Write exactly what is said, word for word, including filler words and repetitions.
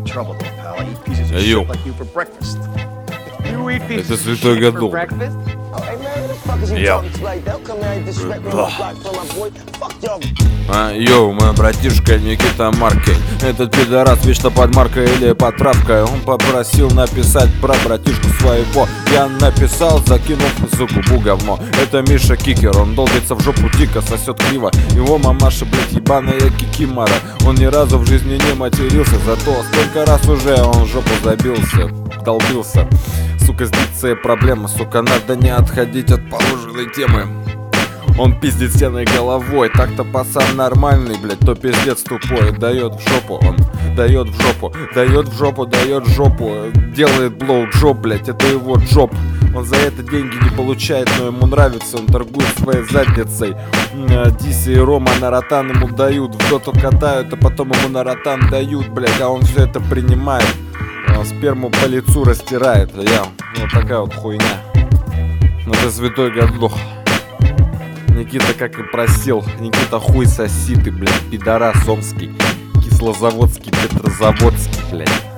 Йоу. Это святой Годок. Йоу. А, йоу, мой братишка Никита Маркель. Этот пидорас вечно под маркой или под травкой. Он попросил написать про братишку своего. Я написал, закинув за губу говно. Это Миша Кикер, он долбится в жопу дико, сосет криво. Его мамаша, блять, ебаная кикимора. Он ни разу в жизни не матерился, зато столько раз уже он в жопу забился, долбился. Сука, с дикцией проблема, сука, надо не отходить от положенной темы. Он пиздит стеной головой, так-то пацан нормальный, блядь, то пиздец тупой. Дает в жопу, он дает в жопу, дает в жопу, дает в жопу. Делает блоу-джоп, блядь, это его джоб. Он за это деньги не получает, но ему нравится, он торгует своей задницей. Диси и Рома на ротан ему дают, в доту катают, а потом ему на ротан дают, блядь, а он все это принимает. Он сперму по лицу растирает, я, вот такая вот хуйня. Ну ты святой Годок. Никита, как и просил, Никита хуй соси ты, блядь, пидорас омский, кислозаводский, петрозаводский, блядь.